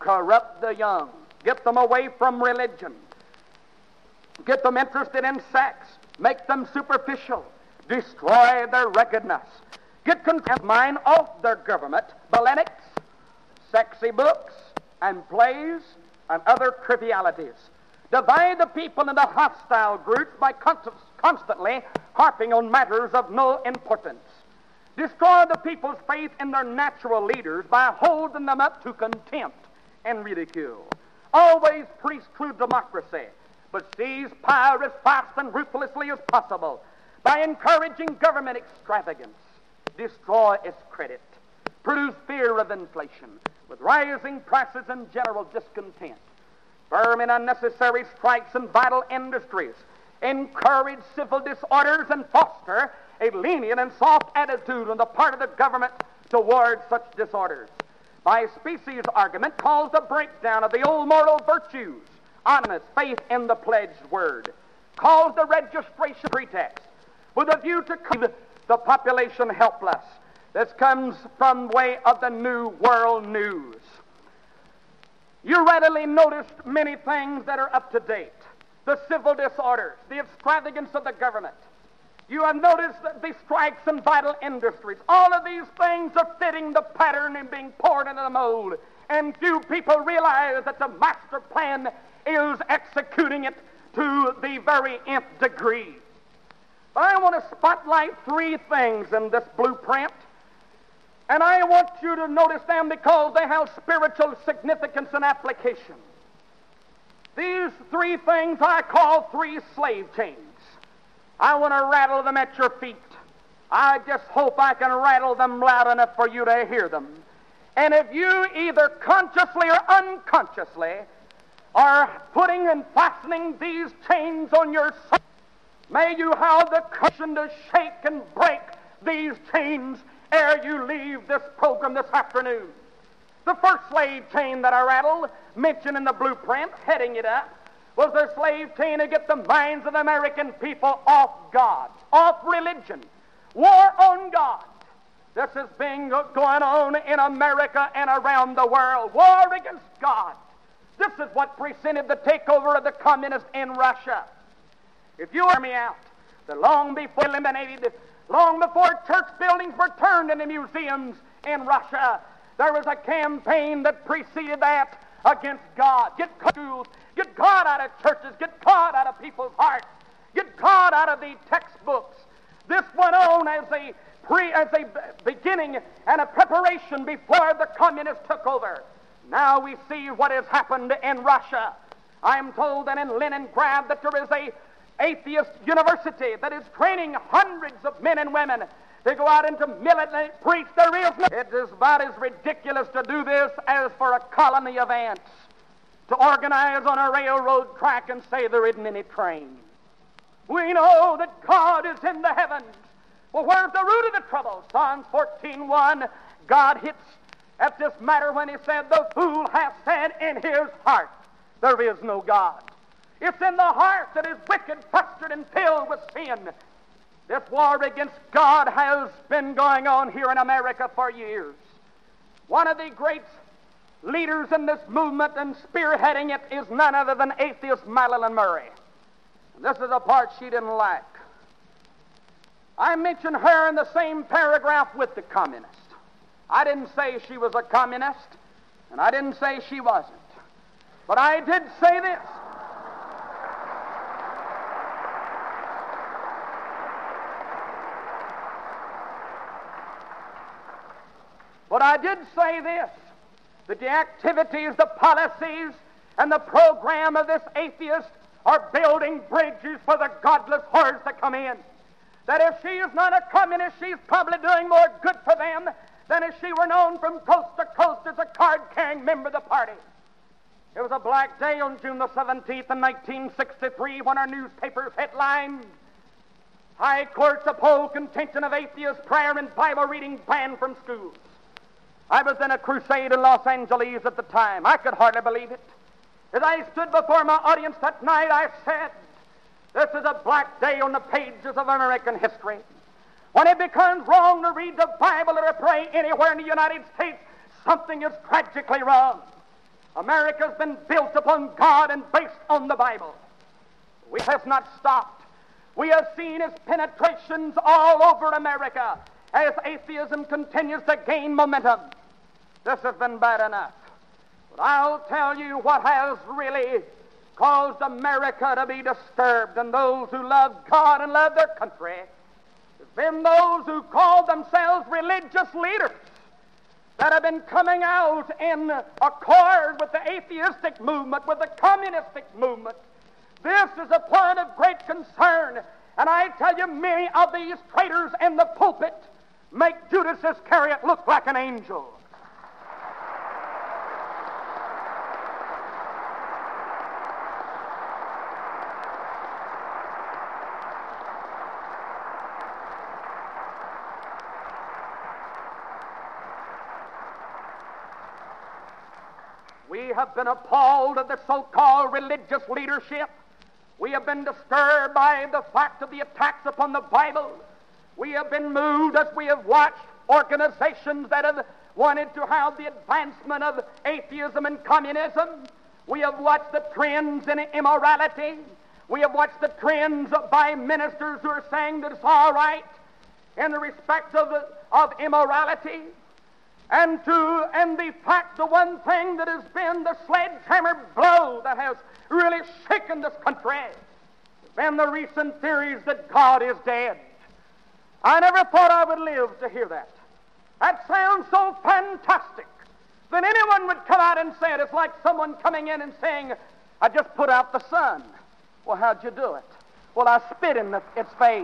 corrupt the young, get them away from religion, get them interested in sex, make them superficial, destroy their wickedness, get contempt mind off their government, polemics, sexy books, and plays, and other trivialities. Divide the people into hostile groups by constantly harping on matters of no importance. Destroy the people's faith in their natural leaders by holding them up to contempt and ridicule. Always preach true democracy, but seize power as fast and ruthlessly as possible by encouraging government extravagance. Destroy its credit. Produce fear of inflation with rising prices and general discontent. Firm in unnecessary strikes in vital industries. Encourage civil disorders and foster a lenient and soft attitude on the part of the government towards such disorders. By species argument, cause the breakdown of the old moral virtues, honest faith in the pledged word. Cause the registration pretext with a view to keep the population helpless. This comes from way of the New World News. You readily noticed many things that are up to date. The civil disorders, the extravagance of the government. You have noticed the strikes in vital industries. All of these things are fitting the pattern and being poured into the mold. And few people realize that the master plan is executing it to the very nth degree. But I want to spotlight three things in this blueprint. And I want you to notice them because they have spiritual significance and application. These three things I call three slave chains. I want to rattle them at your feet. I just hope I can rattle them loud enough for you to hear them. And if you either consciously or unconsciously are putting and fastening these chains on your soul, may you have the cushion to shake and break these chains ere you leave this program this afternoon. The first slave chain that I rattled, mentioned in the blueprint, heading it up, was the slave chain to get the minds of the American people off God, off religion, war on God. This has been going on in America and around the world, war against God. This is what preceded the takeover of the communists in Russia. If you hear me out, that long before eliminated, long before church buildings were turned into museums in Russia, there was a campaign that preceded that against God. Get schools, get God out of churches, get God out of people's hearts, get God out of the textbooks. This went on as a beginning and a preparation before the communists took over. Now we see what has happened in Russia. I am told that in Leningrad that there is a atheist university that is training hundreds of men and women to go out into military preach. There is no. It is about as ridiculous to do this as for a colony of ants to organize on a railroad track and say there isn't any train. We know that God is in the heavens. Well, where's the root of the trouble? Psalms 14:1, God hits at this matter when he said, the fool hath said in his heart, there is no God. It's in the heart that is wicked, frustrated, and filled with sin. This war against God has been going on here in America for years. One of the great leaders in this movement and spearheading it is none other than atheist Madeline Murray. And this is a part she didn't like. I mentioned her in the same paragraph with the communist. I didn't say she was a communist, and I didn't say she wasn't. But I did say this. But I did say this, that the activities, the policies, and the program of this atheist are building bridges for the godless hordes that come in. That if she is not a communist, she's probably doing more good for them than if she were known from coast to coast as a card-carrying member of the party. It was a black day on June the 17th in 1963 when our newspapers headlined, High Courts uphold contention of atheist prayer and Bible reading banned from schools. I was in a crusade in Los Angeles at the time. I could hardly believe it. As I stood before my audience that night, I said, this is a black day on the pages of American history. When it becomes wrong to read the Bible or to pray anywhere in the United States, something is tragically wrong. America's been built upon God and based on the Bible. We have not stopped. We have seen its penetrations all over America as atheism continues to gain momentum. This has been bad enough. But I'll tell you what has really caused America to be disturbed, and those who love God and love their country, has been those who call themselves religious leaders that have been coming out in accord with the atheistic movement, with the communistic movement. This is a point of great concern, and I tell you, many of these traitors in the pulpit make Judas Iscariot look like an angel. We have been appalled at the so-called religious leadership. We have been disturbed by the fact of the attacks upon the Bible. We have been moved as we have watched organizations that have wanted to have the advancement of atheism and communism. We have watched the trends in immorality. We have watched the trends by ministers who are saying that it's all right in the respect of immorality. And the fact, the one thing that has been the sledgehammer blow that has really shaken this country has been the recent theories that God is dead. I never thought I would live to hear that. That sounds so fantastic that anyone would come out and say it. It's like someone coming in and saying, I just put out the sun. Well, how'd you do it? Well, I spit in its face.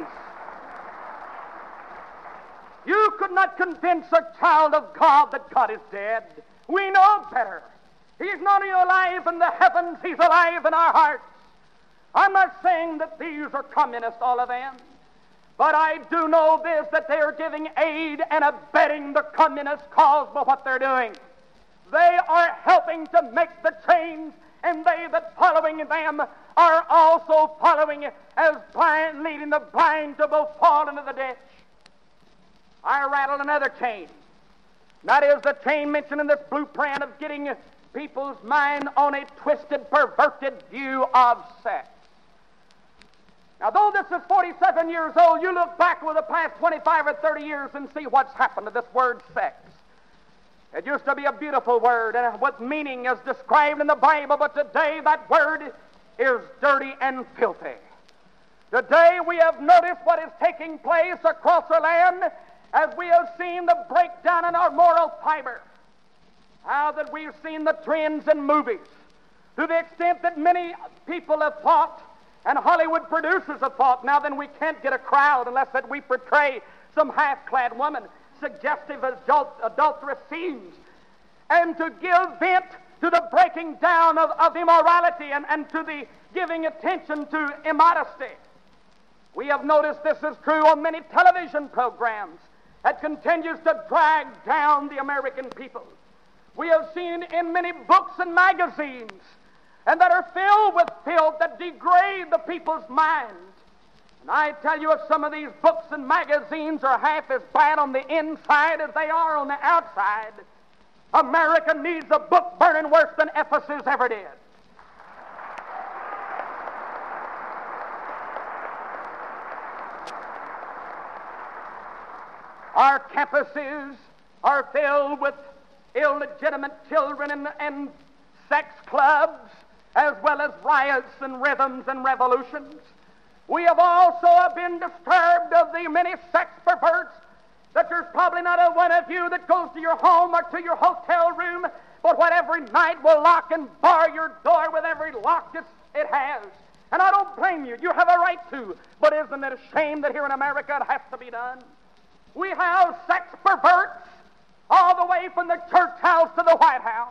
You could not convince a child of God that God is dead. We know better. He's not only alive in the heavens, He's alive in our hearts. I'm not saying that these are communists, all of them. But I do know this, that they are giving aid and abetting the communist cause by what they're doing. They are helping to make the change, and they that following them are also following as blind, leading the blind to both fall into the ditch. I rattled another chain. That is the chain mentioned in this blueprint of getting people's mind on a twisted, perverted view of sex. Now, though this is 47 years old, you look back over the past 25 or 30 years and see what's happened to this word sex. It used to be a beautiful word and with meaning as described in the Bible, but today that word is dirty and filthy. Today we have noticed what is taking place across our land as we have seen the breakdown in our moral fiber. How that we've seen the trends in movies to the extent that many people have thought, and Hollywood producers have thought, now then we can't get a crowd unless that we portray some half-clad woman, suggestive of adulterous scenes, and to give vent to the breaking down of immorality and to the giving attention to immodesty. We have noticed this is true on many television programs that continues to drag down the American people. We have seen in many books and magazines and that are filled with filth that degrade the people's minds. And I tell you, if some of these books and magazines are half as bad on the inside as they are on the outside, America needs a book burning worse than Ephesus ever did. Our campuses are filled with illegitimate children and sex clubs, as well as riots and rhythms and revolutions. We have also been disturbed of the many sex perverts, that there's probably not a one of you that goes to your home or to your hotel room, but what every night will lock and bar your door with every lock it has. And I don't blame you. You have a right to. But isn't it a shame that here in America it has to be done? We have sex perverts all the way from the church house to the White House.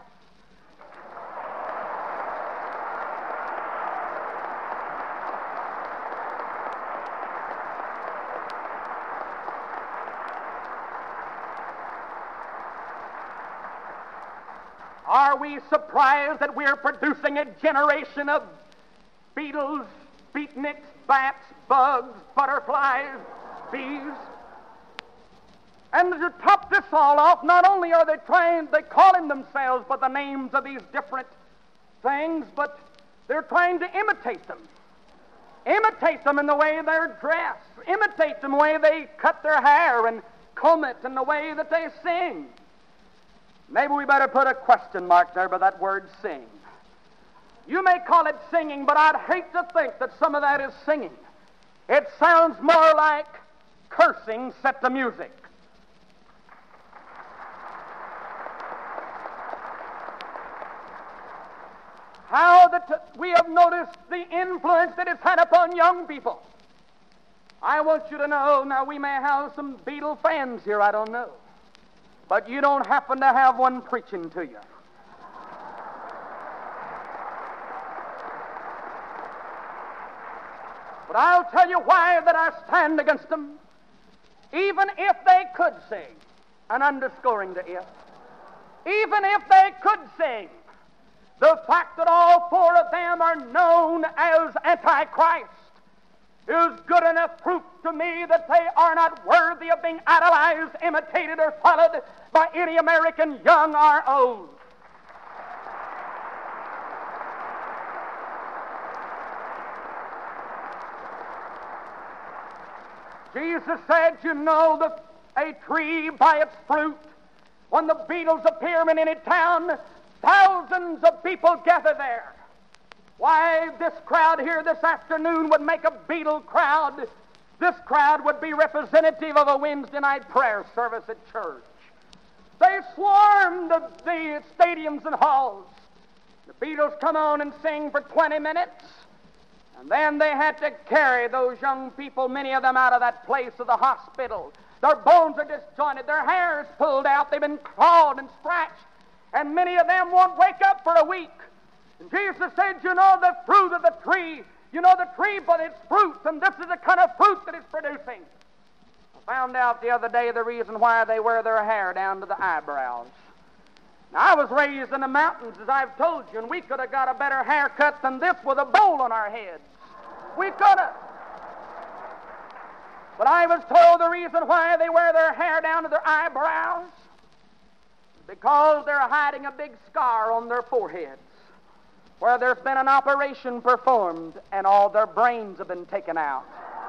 Are we surprised that we are producing a generation of beetles, beatniks, bats, bugs, butterflies, bees? And to top this this all off, not only are they calling themselves by the names of these different things, but they're trying to imitate them. Imitate them in the way they're dressed. Imitate them the way they cut their hair and comb it and the way that they sing. Maybe we better put a question mark there by that word sing. You may call it singing, but I'd hate to think that some of that is singing. It sounds more like cursing set to music. How that we have noticed the influence that it's had upon young people. I want you to know, now we may have some Beatle fans here, I don't know. But you don't happen to have one preaching to you. But I'll tell you why that I stand against them. Even if they could sing, and underscoring the if, even if they could sing, the fact that all four of them are known as Antichrist is good enough proof to me that they are not worthy of being idolized, imitated, or followed by any American, young or old. Jesus said, you know a tree by its fruit. When the Beatles appear in any town, thousands of people gather there. Why, this crowd here this afternoon would make a Beatle crowd. This crowd would be representative of a Wednesday night prayer service at church. They swarmed the stadiums and halls. The Beatles come on and sing for 20 minutes, and then they had to carry those young people, many of them, out of that place to the hospital. Their bones are disjointed, their hair is pulled out, they've been clawed and scratched, and many of them won't wake up for a week. And Jesus said, you know the fruit of the tree. You know the tree by its fruit, and this is the kind of fruit that it's producing. I found out the other day the reason why they wear their hair down to the eyebrows. Now, I was raised in the mountains, as I've told you, and we could have got a better haircut than this with a bowl on our heads. We could have. But I was told the reason why they wear their hair down to their eyebrows is because they're hiding a big scar on their foreheads where there's been an operation performed and all their brains have been taken out.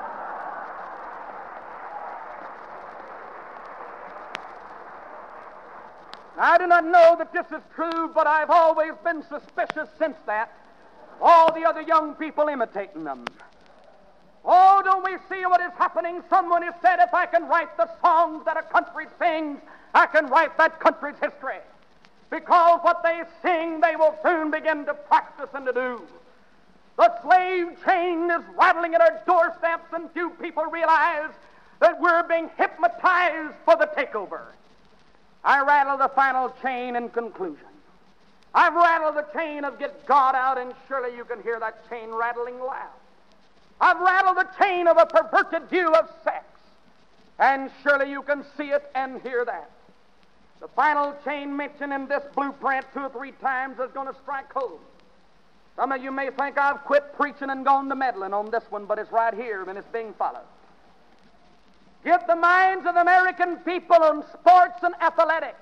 I do not know that this is true, but I've always been suspicious since that. All the other young people imitating them. Oh, don't we see what is happening? Someone has said, if I can write the songs that a country sings, I can write that country's history. Because what they sing, they will soon begin to practice and to do. The slave chain is rattling at our doorsteps, and few people realize that we're being hypnotized for the takeover. I rattle the final chain in conclusion. I've rattled the chain of get God out, and surely you can hear that chain rattling loud. I've rattled the chain of a perverted view of sex, and surely you can see it and hear that. The final chain mentioned in this blueprint 2 or 3 times is going to strike home. Some of you may think I've quit preaching and gone to meddling on this one, but it's right here and it's being followed. Get the minds of the American people on sports and athletics.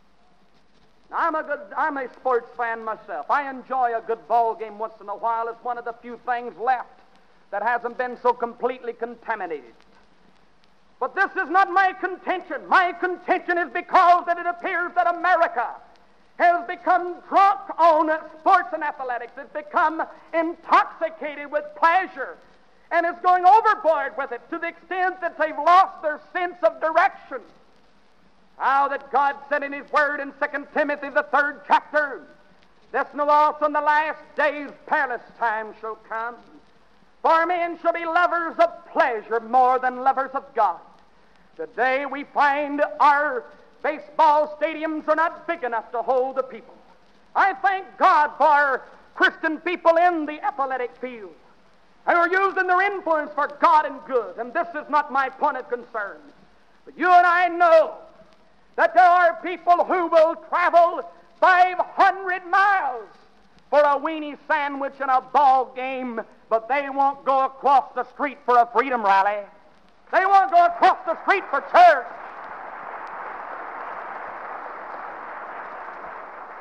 I'm a sports fan myself. I enjoy a good ball game once in a while. It's one of the few things left that hasn't been so completely contaminated. But this is not my contention. My contention is because that it appears that America has become drunk on sports and athletics. It's become intoxicated with pleasure and is going overboard with it to the extent that they've lost their sense of direction. How that God said in His Word in 2 Timothy, the 3rd chapter, this know also in the last days perilous times shall come. For men shall be lovers of pleasure more than lovers of God. Today we find our baseball stadiums are not big enough to hold the people. I thank God for Christian people in the athletic field who are using their influence for God and good, and this is not my point of concern. But you and I know that there are people who will travel 500 miles for a weenie sandwich and a ball game, but they won't go across the street for a freedom rally. They won't go across the street for church.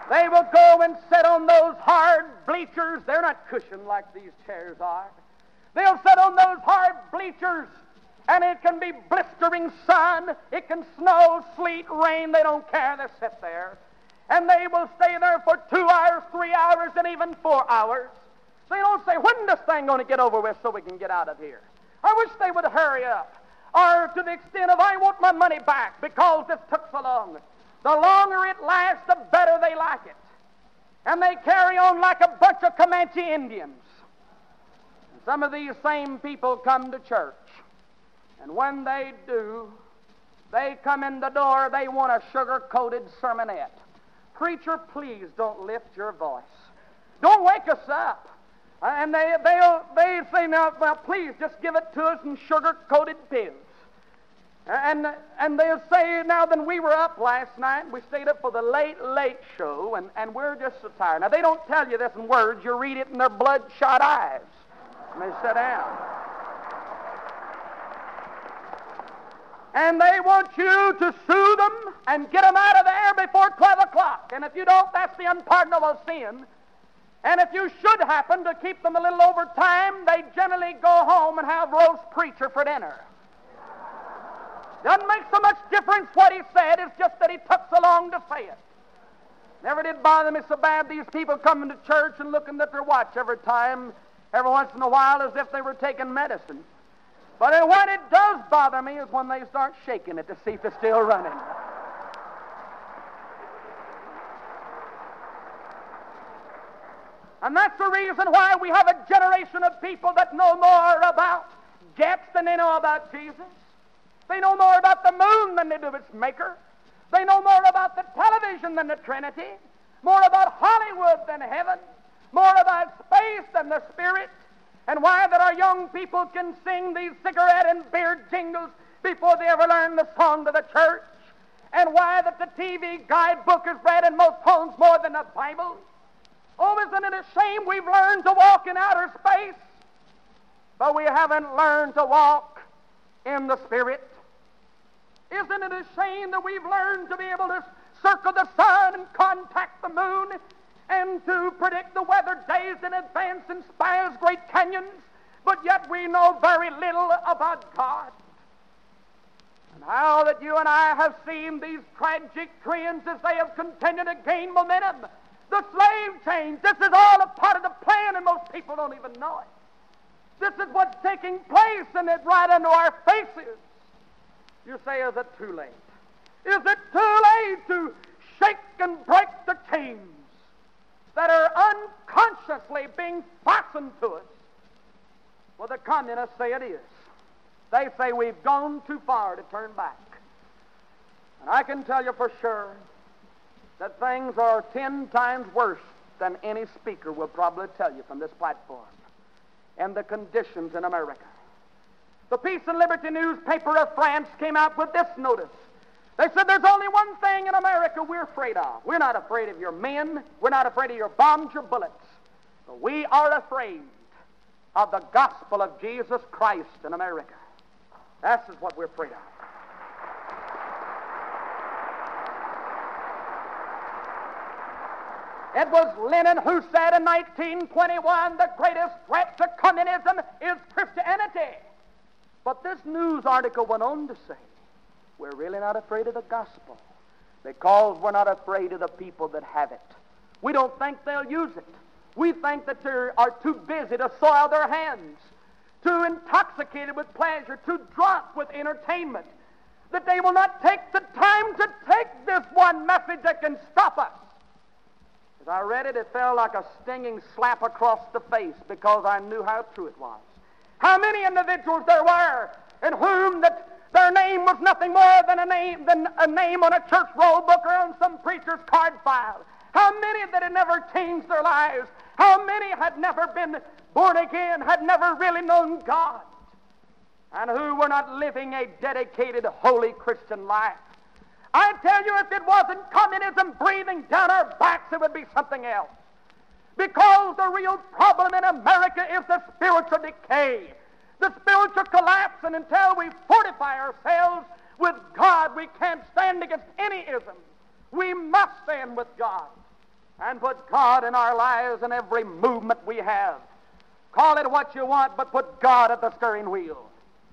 They will go and sit on those hard bleachers. They're not cushioned like these chairs are. They'll sit on those hard bleachers, and it can be blistering sun, it can snow, sleet, rain. They don't care. They sit there. And they will stay there for 2 hours, 3 hours, and even 4 hours. They don't say, when is this thing going to get over with so we can get out of here? I wish they would hurry up. Or to the extent of, I want my money back because this took so long. The longer it lasts, the better they like it. And they carry on like a bunch of Comanche Indians. And some of these same people come to church. And when they do, they come in the door, they want a sugar-coated sermonette. Preacher, please don't lift your voice. Don't wake us up. And they say, now, well, please just give it to us in sugar-coated pills. And they'll say, now then, we were up last night, we stayed up for the late show, and we're just so tired. Now, they don't tell you this in words, you read it in their bloodshot eyes. And they sit down. And they want you to sue them and get them out of there before 12 o'clock. And if you don't, that's the unpardonable sin. And if you should happen to keep them a little over time, they generally go home and have roast preacher for dinner. Doesn't make so much difference what he said, it's just that he took so long to say it. Never did bother me so bad, these people coming to church and looking at their watch every once in a while, as if they were taking medicine. But when it does bother me is when they start shaking it to see if it's still running. And that's the reason why we have a generation of people that know more about jets than they know about Jesus. They know more about the moon than they do its maker. They know more about the television than the Trinity, more about Hollywood than heaven, more about space than the Spirit, and why that our young people can sing these cigarette and beer jingles before they ever learn the song to the church, and why that the TV guidebook is read in most homes more than the Bible. Oh, isn't it a shame we've learned to walk in outer space, but we haven't learned to walk in the Spirit? Isn't it a shame that we've learned to be able to circle the sun and contact the moon and to predict the weather days in advance and spy great canyons, but yet we know very little about God? And how that you and I have seen these tragic trends as they have continued to gain momentum. The slave change, this is all a part of the plan, and most people don't even know it. This is what's taking place, and it's right under our faces. You say, is it too late? Is it too late to shake and break the chains that are unconsciously being fastened to us? Well, the communists say it is. They say we've gone too far to turn back. And I can tell you for sure that things are 10 times worse than any speaker will probably tell you from this platform, and the conditions in America. The Peace and Liberty newspaper of France came out with this notice. They said there's only one thing in America we're afraid of. We're not afraid of your men. We're not afraid of your bombs, your bullets. But we are afraid of the gospel of Jesus Christ in America. That's what we're afraid of. It was Lenin who said in 1921, the greatest threat to communism is Christianity. But this news article went on to say, we're really not afraid of the gospel because we're not afraid of the people that have it. We don't think they'll use it. We think that they are too busy to soil their hands, too intoxicated with pleasure, too drunk with entertainment, that they will not take the time to take this one message that can stop us. As I read it, it felt like a stinging slap across the face because I knew how true it was. How many individuals there were in whom that their name was nothing more than a name on a church roll book or on some preacher's card file. How many that had never changed their lives. How many had never been born again, had never really known God, and who were not living a dedicated, holy Christian life. I tell you, if it wasn't communism breathing down our backs, it would be something else. Because the real problem in America is the spiritual decay, the spiritual collapse, and until we fortify ourselves with God, we can't stand against any ism. We must stand with God. and put God in our lives in every movement we have. Call it what you want, but put God at the steering wheel.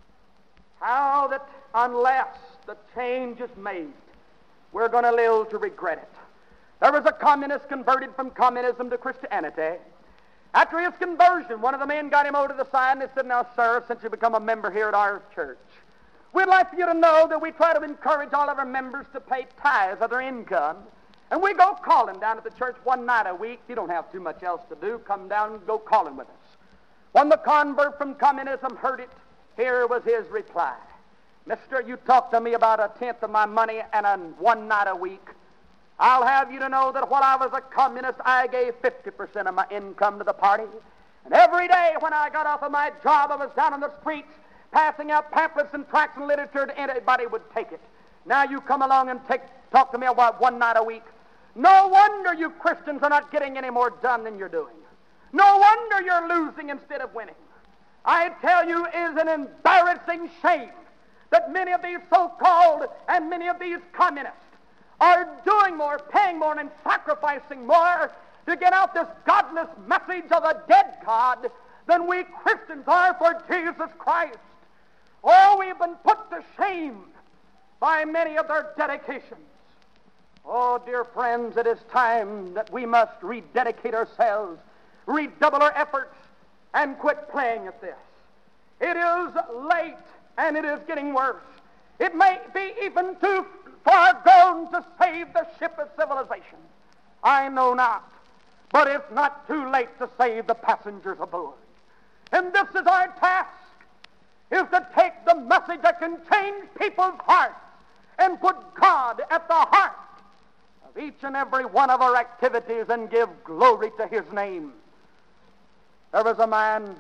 How that unless the change is made, we're going to live to regret it. There was a communist converted from communism to Christianity. After his conversion, one of the men got him over to the side and he said, "Now, sir, since you become a member here at our church, we'd like for you to know that we try to encourage all of our members to pay tithes of their income. And we go calling down at the church one night a week. You don't have too much else to do. Come down and go calling with us." When the convert from communism heard it, here was his reply. "Mister, you talk to me about a tenth of my money and on one night a week. I'll have you to know that when I was a communist, I gave 50% of my income to the party. And every day when I got off of my job, I was down on the streets passing out pamphlets and tracts and literature, and anybody would take it. Now you come along and talk to me about one night a week. No wonder you Christians are not getting any more done than you're doing. No wonder you're losing instead of winning. I tell you, it is an embarrassing shame that many of these so-called and many of these communists are doing more, paying more, and sacrificing more to get out this godless message of a dead God than we Christians are for Jesus Christ. Oh, we've been put to shame by many of their dedications. Oh, dear friends, it is time that we must rededicate ourselves, redouble our efforts, and quit playing at this. It is late, and it is getting worse. It may be even too far gone to save the ship of civilization. I know not, but it's not too late to save the passengers aboard. And this is our task, is to take the message that can change people's hearts and put God at the heart of each and every one of our activities and give glory to His name. There was a man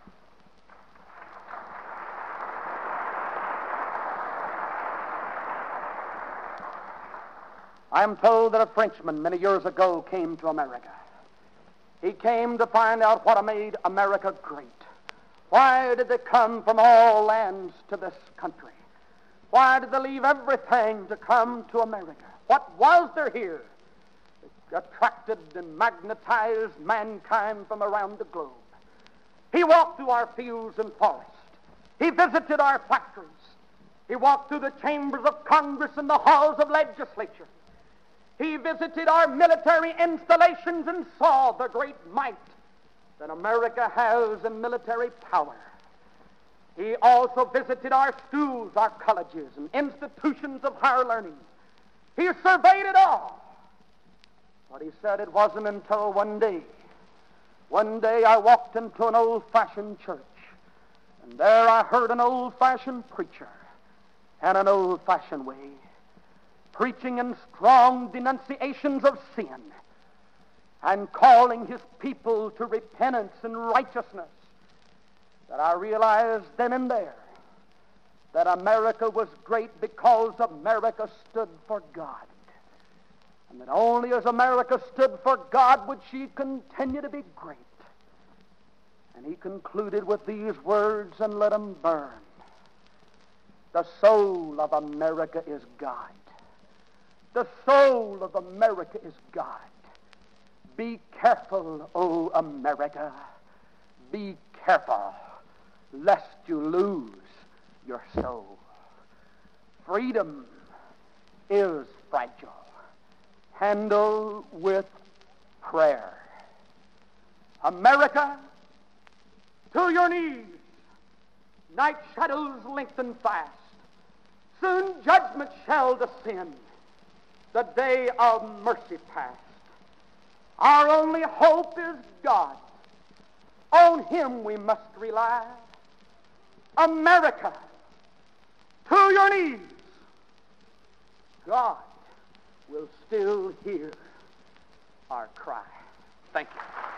I am told that a Frenchman many years ago came to America. He came to find out what made America great. Why did they come from all lands to this country? Why did they leave everything to come to America? What was there here that attracted and magnetized mankind from around the globe? He walked through our fields and forests. He visited our factories. He walked through the chambers of Congress and the halls of legislature. He visited our military installations and saw the great might that America has in military power. He also visited our schools, our colleges, and institutions of higher learning. He surveyed it all. But he said it wasn't until one day I walked into an old-fashioned church, and there I heard an old-fashioned preacher in an old-fashioned way, preaching in strong denunciations of sin and calling his people to repentance and righteousness, that I realized then and there that America was great because America stood for God. And that only as America stood for God would she continue to be great. And he concluded with these words, and let them burn. The soul of America is God. The soul of America is God. Be careful, O America. Be careful, lest you lose your soul. Freedom is fragile. Handle with prayer. America, to your knees. Night shadows lengthen fast. Soon judgment shall descend. The day of mercy past. Our only hope is God. On Him we must rely. America, to your knees. God will still hear our cry. Thank you.